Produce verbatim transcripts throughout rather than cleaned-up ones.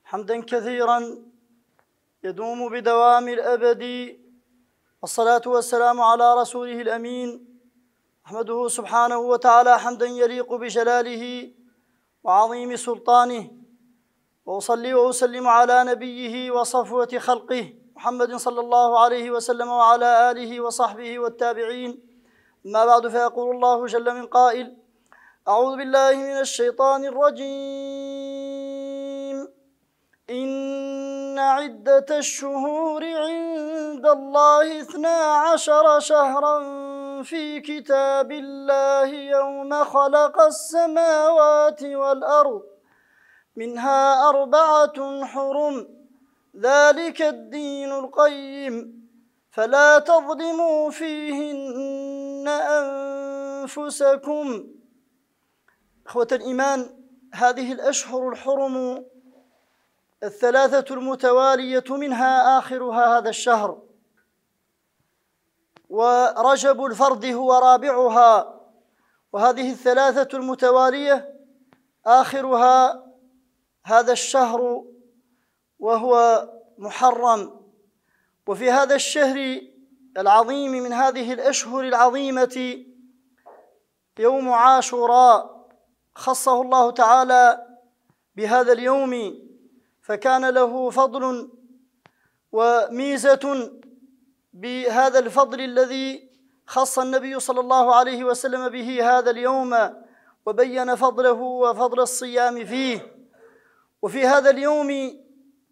حمدا كثيرا يدوم بدوام الأبد، والصلاة والسلام على رسوله الأمين. أحمده سبحانه وتعالى حمدا يليق بجلاله وعظيم سلطانه، وأصلي وأسلم على نبيه وصفوة خلقه محمد صلى الله عليه وسلم وعلى آله وصحبه والتابعين. أما بعد، فيقول الله جل من قائل: أعوذ بالله من الشيطان الرجيم. إن عدة الشهور عند الله اثنا عشر شهرا في كتاب الله يوم خلق السماوات والأرض منها أربعة حرم ذلك الدين القيم فلا تظلموا فيهن أنفسكم. إخوة الإيمان، هذه الأشهر الحرم الثلاثة المتوالية منها آخرها هذا الشهر، ورجب الفرد هو رابعها، وهذه الثلاثة المتوالية آخرها هذا الشهر وهو محرم. وفي هذا الشهر العظيم من هذه الأشهر العظيمة يوم عاشوراء، خصه الله تعالى بهذا اليوم، فكان له فضل وميزة بهذا الفضل الذي خص النبي صلى الله عليه وسلم به هذا اليوم، وبين فضله وفضل الصيام فيه. وفي هذا اليوم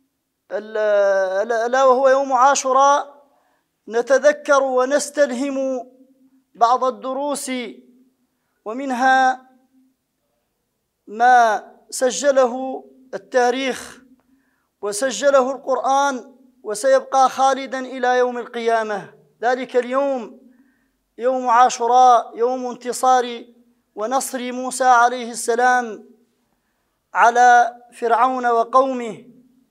ألا وهو يوم عاشوراء نتذكر ونستلهم بعض الدروس، ومنها ما سجله التاريخ وسجله القرآن وسيبقى خالدا إلى يوم القيامة. ذلك اليوم يوم عاشوراء، يوم انتصار ونصر موسى عليه السلام على فرعون وقومه.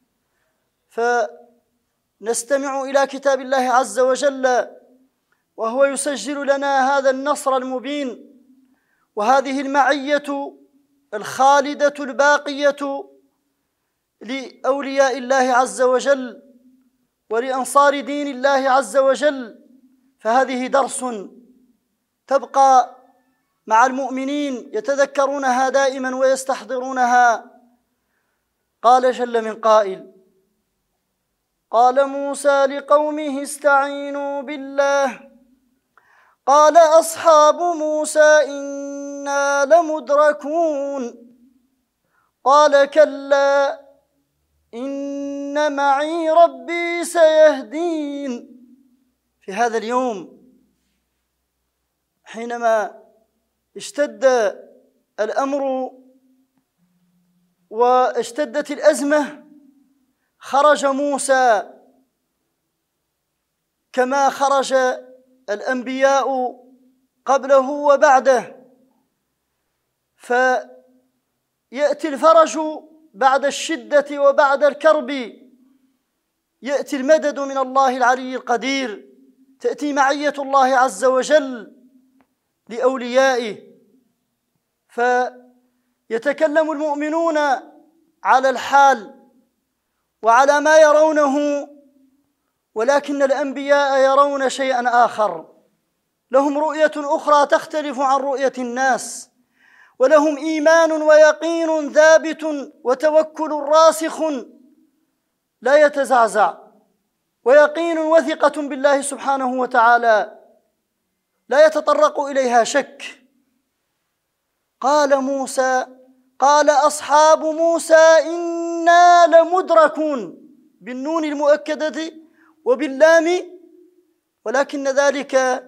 فنستمع إلى كتاب الله عز وجل وهو يسجل لنا هذا النصر المبين وهذه المعية الخالدة الباقية لأولياء الله عز وجل ولأنصار دين الله عز وجل. فهذه درس تبقى مع المؤمنين يتذكرونها دائما ويستحضرونها. قال جل من قائل: قال موسى لقومه استعينوا بالله قال أصحاب موسى إنا لمدركون قال كلا إن معي ربي سيهدين. في هذا اليوم حينما اشتد الأمر واشتدت الأزمة خرج موسى كما خرج الأنبياء قبله وبعده، فيأتي الفرج بعد الشدة وبعد الكرب، يأتي المدد من الله العلي القدير، تأتي معية الله عز وجل لأوليائه، فيتكلم المؤمنون على الحال وعلى ما يرونه، ولكن الأنبياء يرون شيئا آخر، لهم رؤية أخرى تختلف عن رؤية الناس، ولهم إيمان ويقين ثابت وتوكل راسخ لا يتزعزع، ويقين وثقة بالله سبحانه وتعالى لا يتطرق إليها شك. قال موسى قال أصحاب موسى إنا لمدركون بالنون المؤكدة وباللام، ولكن ذلك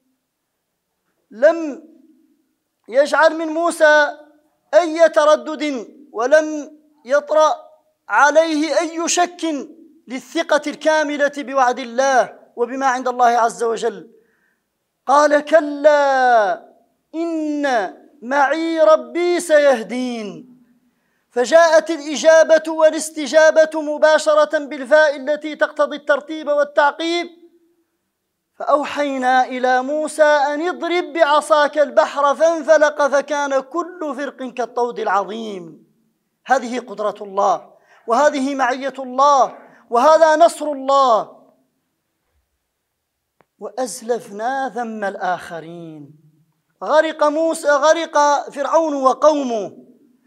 لم يجعل من موسى أي تردد ولم يطرأ عليه أي شك للثقة الكاملة بوعد الله وبما عند الله عز وجل. قال كلا إن معي ربي سيهدين، فجاءت الإجابة والاستجابة مباشرة بالفاء التي تقتضي الترتيب والتعقيب. فأوحينا إلى موسى أن اضرب بعصاك البحر فانفلق فكان كل فرق كالطود العظيم. هذه قدرة الله وهذه معية الله، وهذا نصر الله. وأزلفنا ثم الآخرين. غرق موسى، غرق فرعون وقومه،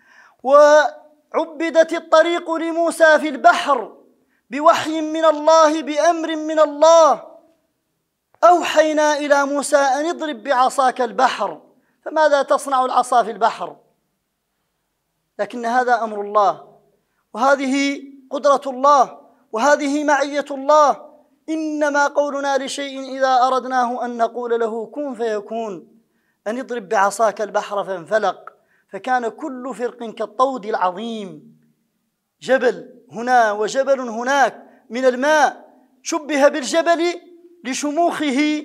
وعبدت الطريق لموسى في البحر بوحي من الله، بأمر من الله. أوحينا إلى موسى أن اضرب بعصاك البحر، فماذا تصنع العصا في البحر؟ لكن هذا أمر الله، وهذه قدرة الله، وهذه معية الله. إنما قولنا لشيء إذا أردناه أن نقول له كن فيكون. أن اضرب بعصاك البحر فانفلق، فكان كل فرق كالطود العظيم. جبل هنا وجبل هناك من الماء، شبه بالجبل لشموخه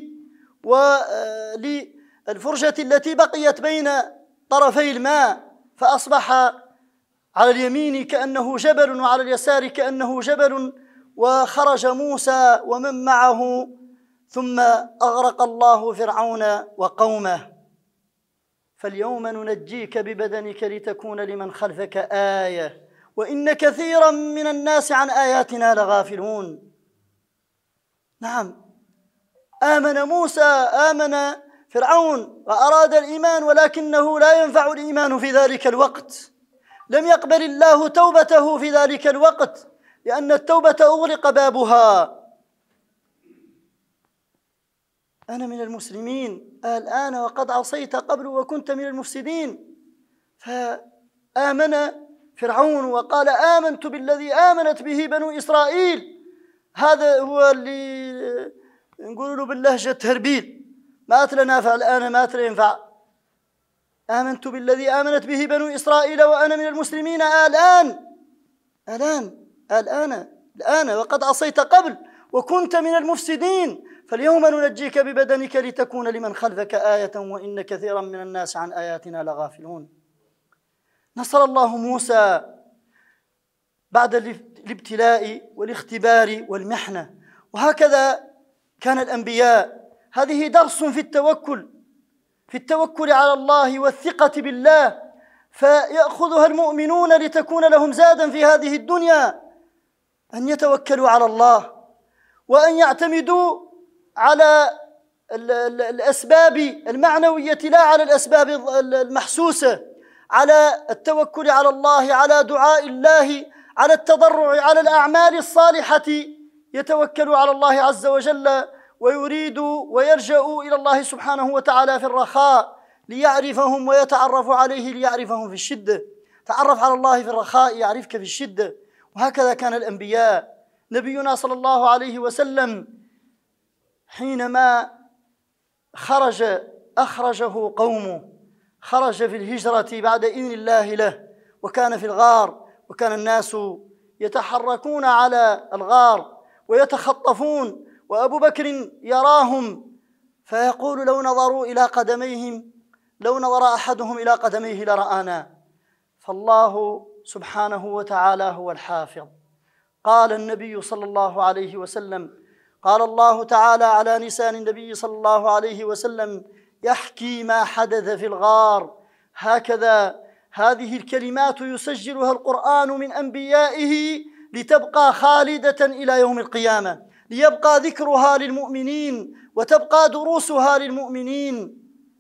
وللفرجة التي بقيت بين طرفي الماء، فأصبح على اليمين كأنه جبل وعلى اليسار كأنه جبل. وخرج موسى ومن معه، ثم أغرق الله فرعون وقومه. فاليوم ننجيك ببدنك لتكون لمن خلفك آية وإن كثيرا من الناس عن آياتنا لغافلون. نعم، آمن موسى، آمن فرعون وأراد الإيمان، ولكنه لا ينفع الإيمان في ذلك الوقت. لم يقبل الله توبته في ذلك الوقت، لأن التوبة أغلق بابها. أنا من المسلمين الآن وقد عصيت قبل وكنت من المفسدين. فآمن فرعون وقال آمنت بالذي آمنت به بنو إسرائيل. هذا هو اللي نقول له باللهجة هربيل، ما نافع الآن، ما ينفع. آمنت بالذي آمنت به بنو إسرائيل وأنا من المسلمين الآن الآن الآن الآن وقد عصيت قبل وكنت من المفسدين. فاليوم ننجيك ببدنك لتكون لمن خلفك آية وإن كثيرا من الناس عن آياتنا لغافلون. نصر الله موسى بعد الابتلاء والاختبار والمحنة، وهكذا كان الأنبياء. هذه درس في التوكل، في التوكل على الله والثقة بالله، فيأخذها المؤمنون لتكون لهم زادا في هذه الدنيا، أن يتوكلوا على الله وأن يعتمدوا على الأسباب المعنوية لا على الأسباب المحسوسة، على التوكل على الله، على دعاء الله، على التضرع، على الأعمال الصالحة. يتوكلوا على الله عز وجل ويريدوا ويلجأوا إلى الله سبحانه وتعالى في الرخاء ليعرفهم، ويتعرف عليه ليعرفهم في الشدة. تعرف على الله في الرخاء يعرفك في الشدة. وهكذا كان الأنبياء. نبينا صلى الله عليه وسلم حينما خرج أخرجه قومه، خرج في الهجرة بعد إذن الله له، وكان في الغار، وكان الناس يتحركون على الغار ويتخطفون، وأبو بكر يراهم فيقول لو نظروا إلى قدميهم، لو نظر أحدهم إلى قدميه لرآنا. فالله سبحانه وتعالى هو الحافظ. قال النبي صلى الله عليه وسلم، قال الله تعالى على لسان النبي صلى الله عليه وسلم يحكي ما حدث في الغار. هكذا هذه الكلمات يسجلها القرآن من أنبيائه لتبقى خالدة إلى يوم القيامة، ليبقى ذكرها للمؤمنين وتبقى دروسها للمؤمنين.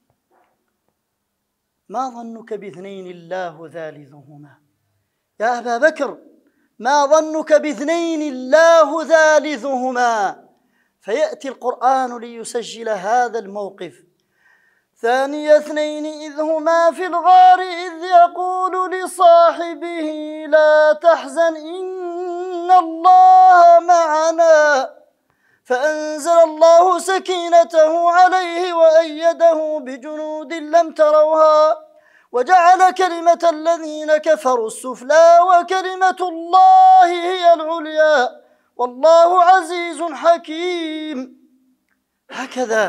ما ظنك باثنين الله ثالثهما؟ يا أبا بكر، ما ظنك باثنين الله ثالثهما؟ فيأتي القرآن ليسجل هذا الموقف. ثاني اثنين إذ هما في الغار إذ يقول لصاحبه لا تحزن إن الله معنا، فأنزل الله سكينته عليه وأيده بجنود لم تروها وجعل كلمة الذين كفروا السفلى وكلمة الله هي العليا والله عزيز حكيم. هكذا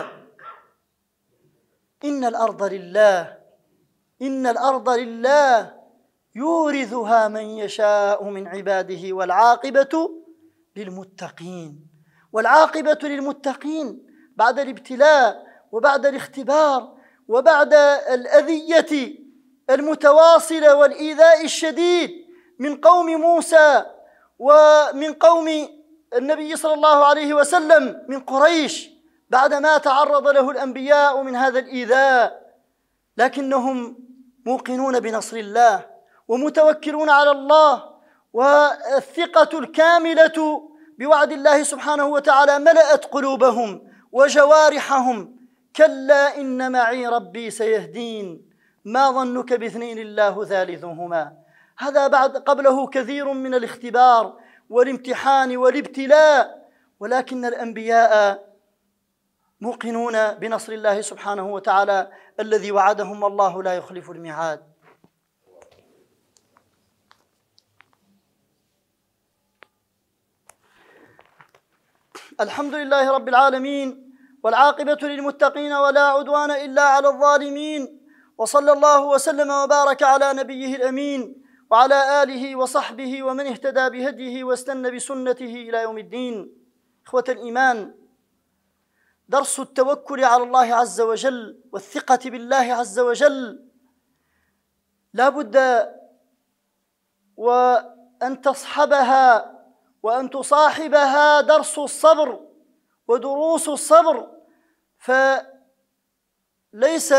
إن الأرض لله، إن الأرض لله يورثها من يشاء من عباده والعاقبة للمتقين. والعاقبة للمتقين بعد الابتلاء وبعد الاختبار وبعد الأذية المتواصلة والإيذاء الشديد من قوم موسى ومن قوم النبي صلى الله عليه وسلم من قريش بعدما تعرض له الأنبياء من هذا الإيذاء، لكنهم موقنون بنصر الله ومتوكلون على الله، والثقة الكاملة بوعد الله سبحانه وتعالى ملأت قلوبهم وجوارحهم. كلا إن معي ربي سيهدين، ما ظنك باثنين الله ثالثهما. هذا بعد قبله كثير من الاختبار والامتحان والابتلاء، ولكن الأنبياء موقنون بنصر الله سبحانه وتعالى الذي وعدهم، الله لا يخلف الميعاد. الحمد لله رب العالمين، والعاقبة للمتقين ولا عدوان إلا على الظالمين، وصلى الله وسلم وبارك على نبيه الأمين وعلى آله وصحبه ومن اهتدى بهديه واستنى بسنته إلى يوم الدين. إخوة الإيمان، درس التوكل على الله عز وجل والثقة بالله عز وجل لا بد وأن تصحبها وأن تصاحبها درس الصبر ودروس الصبر، فليس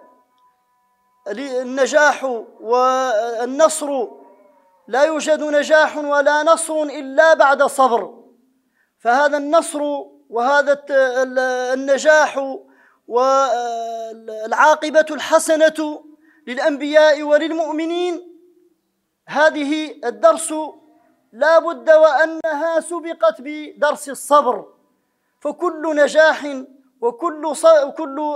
النجاح والنصر، لا يوجد نجاح ولا نصر إلا بعد صبر. فهذا النصر وهذا النجاح والعاقبة الحسنة للأنبياء وللمؤمنين، هذه الدرس لا بد وأنها سبقت بدرس الصبر. فكل نجاح وكل كل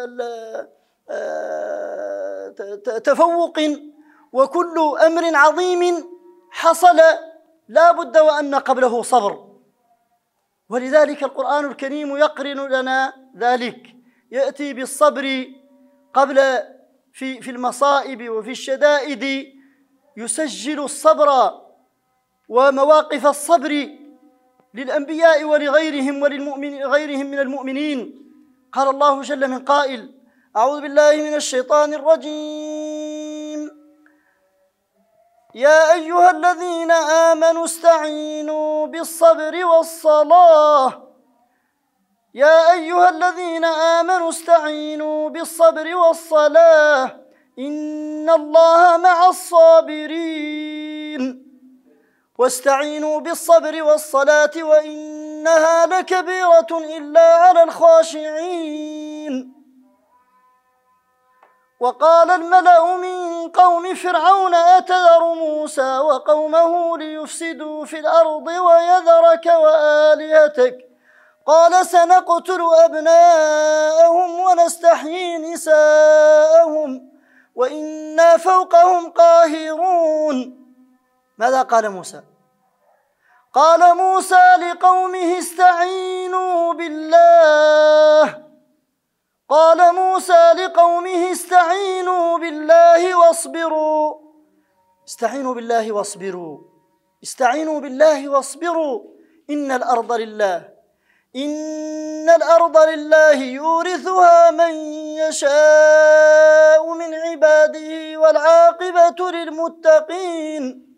تفوق وكل أمر عظيم حصل لا بد وأن قبله صبر، ولذلك القرآن الكريم يقرن لنا ذلك، يأتي بالصبر قبل في في المصائب وفي الشدائد، يسجل الصبر ومواقف الصبر للأنبياء ولغيرهم وللمؤمن غيرهم من المؤمنين. قال الله جل من قائل: أعوذ بالله من الشيطان الرجيم: يا أيها الذين آمنوا استعينوا بالصبر والصلاة يا أيها الذين آمنوا استعينوا بالصبر والصلاة إن الله مع الصابرين واستعينوا بالصبر والصلاة وإنها لكبيرة إلا على الخاشعين. وقال الملأ من قوم فرعون أتذر موسى وقومه ليفسدوا في الأرض ويذرك وآلهتك قال سنقتل أبناءهم ونستحيي نساءهم وإنا فوقهم قاهرون. ماذا قال موسى؟ قال موسى لقومه استعينوا بالله قال موسى لقومه استعينوا بالله واصبروا استعينوا بالله واصبروا استعينوا بالله واصبروا إن الأرض لله إن الأرض لله يورثها من يشاء من عباده والعاقبة للمتقين.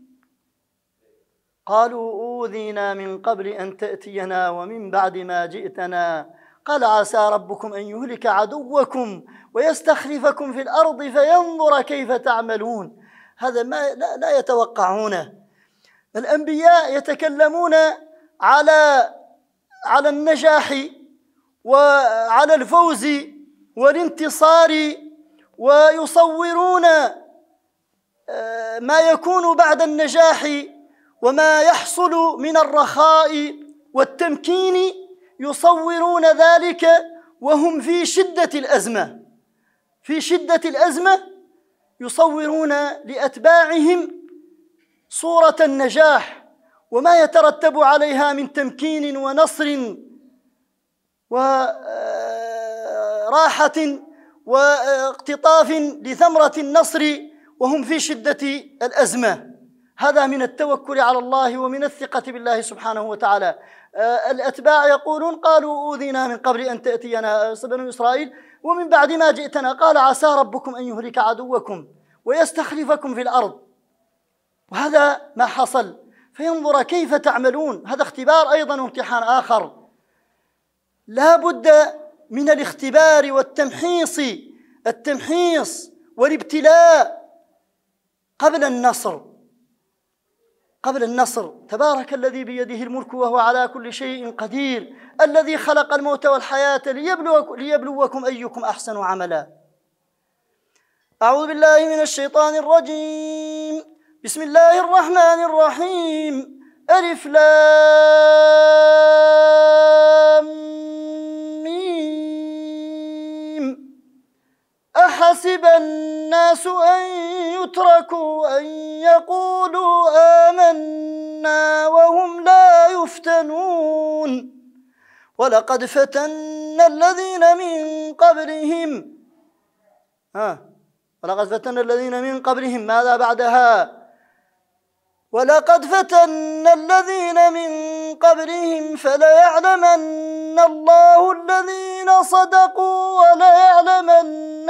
قالوا أوذينا من قبل أن تأتينا ومن بعد ما جئتنا قال عسى ربكم أن يهلك عدوكم ويستخلفكم في الأرض فينظر كيف تعملون. هذا ما لا, لا يتوقعونه. الأنبياء يتكلمون على على النجاح وعلى الفوز والانتصار، ويصورون ما يكون بعد النجاح وما يحصل من الرخاء والتمكين، يصورون ذلك وهم في شدة الأزمة في شدة الأزمة يصورون لأتباعهم صورة النجاح وما يترتب عليها من تمكين ونصر وراحة واقتطاف لثمرة النصر وهم في شدة الأزمة. هذا من التوكل على الله ومن الثقة بالله سبحانه وتعالى. الأتباع يقولون قالوا أوذينا من قبل أن تأتينا بنو إسرائيل ومن بعد ما جئتنا قال عسى ربكم أن يهلك عدوكم ويستخلفكم في الأرض. وهذا ما حصل. فينظر كيف تعملون. هذا اختبار أيضا وامتحان آخر. لا بد من الاختبار والتمحيص التمحيص والابتلاء قبل النصر قبل النصر. تبارك الذي بيده الملك وهو على كل شيء قدير، الذي خلق الموت والحياة ليبلوكم, ليبلوكم أيكم أحسن عملا. أعوذ بالله من الشيطان الرجيم. بسم الله الرحمن الرحيم. ألف لام ميم. أحسب الناس أن يتركوا أن يقولوا آمنا وهم لا يفتنون ولقد فتنا الذين من قبلهم ها ولقد فتنا الذين من قبلهم ماذا بعدها؟ ولقد فتنا الذين من قبلهم فليعلمن الله الذين صدقوا وليعلمن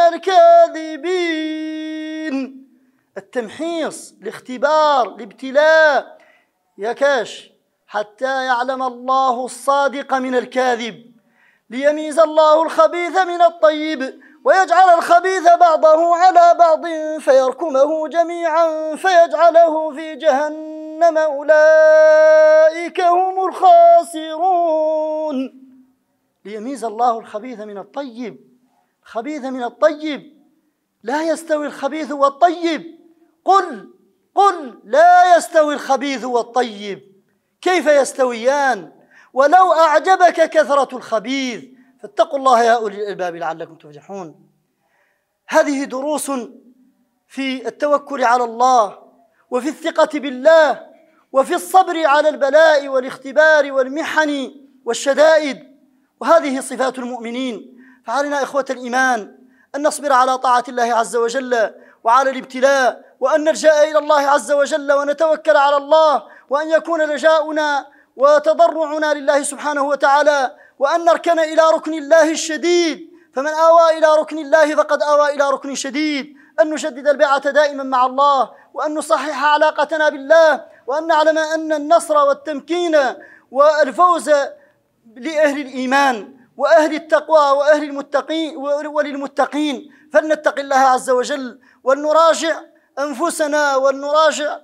الكاذبين. التمحيص، الاختبار، الابتلاء يا كاش حتى يعلم الله الصادق من الكاذب، ليميز الله الخبيث من الطيب ويجعل الخبيث بعضه على بعض فيركمه جميعا فيجعله في جهنم أولئك هم الخاسرون. ليميز الله الخبيث من الطيب. الخبيث من الطيب، لا يستوي الخبيث والطيب. قل قل لا يستوي الخبيث والطيب، كيف يستويان ولو أعجبك كثرة الخبيث. فاتقوا الله يا أولي الألباب لعلكم تفلحون. هذه دروس في التوكل على الله وفي الثقة بالله وفي الصبر على البلاء والاختبار والمحن والشدائد، وهذه صفات المؤمنين. فعلينا إخوة الإيمان أن نصبر على طاعة الله عز وجل وعلى الابتلاء، وأن نلجأ إلى الله عز وجل ونتوكل على الله، وأن يكون لجاؤنا وتضرعنا لله سبحانه وتعالى، وأن نركن إلى ركن الله الشديد. فمن آوى إلى ركن الله فقد آوى إلى ركن شديد. أن نشدد البيعة دائما مع الله، وأن نصحح علاقتنا بالله، وأن نعلم أن النصر والتمكين والفوز لأهل الإيمان وأهل التقوى وأهل المتقين وللمتقين. فلنتق الله عز وجل ولنراجع أنفسنا ولنراجع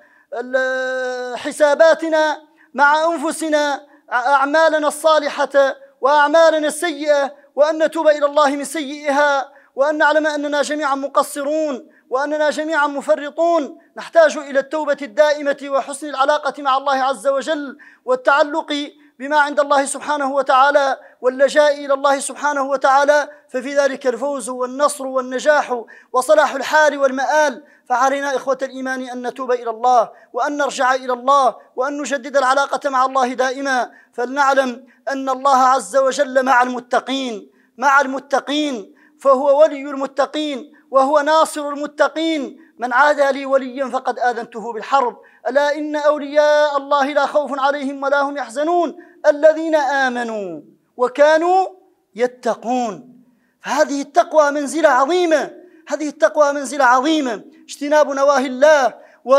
حساباتنا مع أنفسنا، أعمالنا الصالحة وأعمالنا السيئة، وأن نتوب إلى الله من سيئها، وأن نعلم أننا جميعا مقصرون وأننا جميعا مفرطون، نحتاج إلى التوبة الدائمة وحسن العلاقة مع الله عز وجل والتعلق بما عند الله سبحانه وتعالى واللجاء إلى الله سبحانه وتعالى، ففي ذلك الفوز والنصر والنجاح وصلاح الحال والمآل. فعلينا إخوة الإيمان أن نتوب إلى الله وأن نرجع إلى الله وأن نجدد العلاقة مع الله دائما. فلنعلم أن الله عز وجل مع المتقين مع المتقين فهو ولي المتقين وهو ناصر المتقين. من عادى لي وليا فقد آذنته بالحرب. ألا إن أولياء الله لا خوف عليهم ولا هم يحزنون الذين آمنوا وكانوا يتقون. فهذه التقوى منزلة عظيمة هذه التقوى منزلة عظيمة اجتناب نواهي الله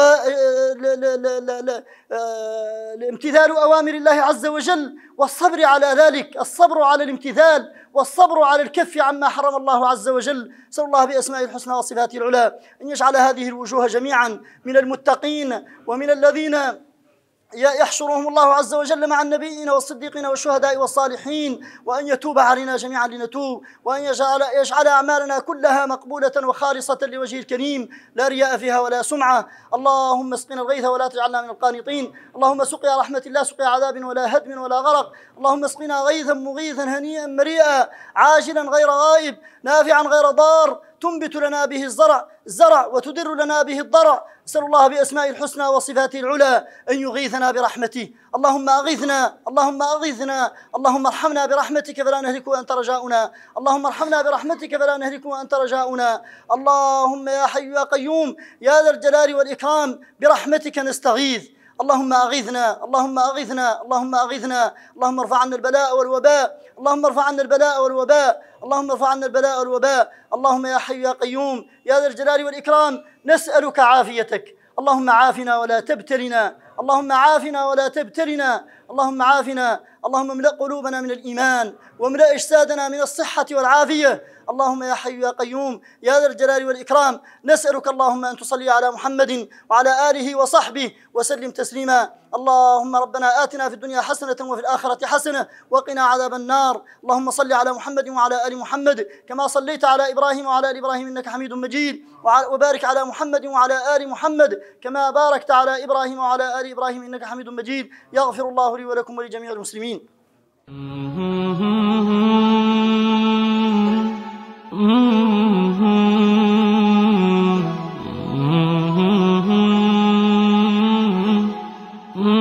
وامتثال أوامر الله عز وجل والصبر على ذلك، الصبر على الامتثال والصبر على الكف عما حرم الله عز وجل. نسأل الله بأسمائه الحسنى وصفاته العلى أن يجعل هذه الوجوه جميعا من المتقين ومن الذين يحشرهم الله عز وجل مع النبيين والصديقين والشهداء والصالحين، وأن يتوب علينا جميعا لنتوب، وأن يجعل, يجعل أعمالنا كلها مقبولة وخالصة لوجهه الكريم لا رياء فيها ولا سمعة. اللهم اسقنا الغيث ولا تجعلنا من القانطين. اللهم سقيا رحمة لا سقيا عذاب ولا هدم ولا غرق. اللهم اسقنا غيثا مغيثا هنيئا مريئا عاجلا غير غائب نافعا غير ضار تنبت لنا به الزرع الزرع وتدر لنا به الضرع. أسأل الله بأسمائه الحسنى وصفاته العلى أن يغيثنا برحمته. اللهم أغثنا اللهم أغثنا اللهم ارحمنا برحمتك فلا نهلك وأنت رجاؤنا. اللهم ارحمنا برحمتك فلا نهلك وأنت رجاؤنا. اللهم يا حي يا قيوم يا ذا الجلال والإكرام برحمتك نستغيث. اللهم أغثنا اللهم أغثنا اللهم أغثنا. اللهم ارفع عنا البلاء والوباء اللهم ارفع عنا البلاء والوباء اللهم ارفع عنا البلاء والوباء. اللهم يا حي يا قيوم يا ذا الجلال والإكرام نسألك عافيتك. اللهم عافنا ولا تبتلنا اللهم عافنا ولا تبتلنا، اللهم عافنا، اللهم املأ قلوبنا من الإيمان واملأ أجسادنا من الصحة والعافية. اللهم يا حي يا قيوم يا ذا الجلال والإكرام، نسألك اللهم أن تصلي على محمد وعلى آله وصحبه وسلم تسليما. اللهم ربنا آتنا في الدنيا حسنة وفي الآخرة حسنة وقنا عذاب النار. اللهم صل على محمد وعلى آل محمد كما صليت على إبراهيم وعلى آل إبراهيم إنك حميد مجيد، وبارك على محمد وعلى آل محمد كما باركت على إبراهيم وعلى آل إبراهيم إنك حميد مجيد. يغفر الله لي ولكم ولجميع المسلمين. Mm-hmm.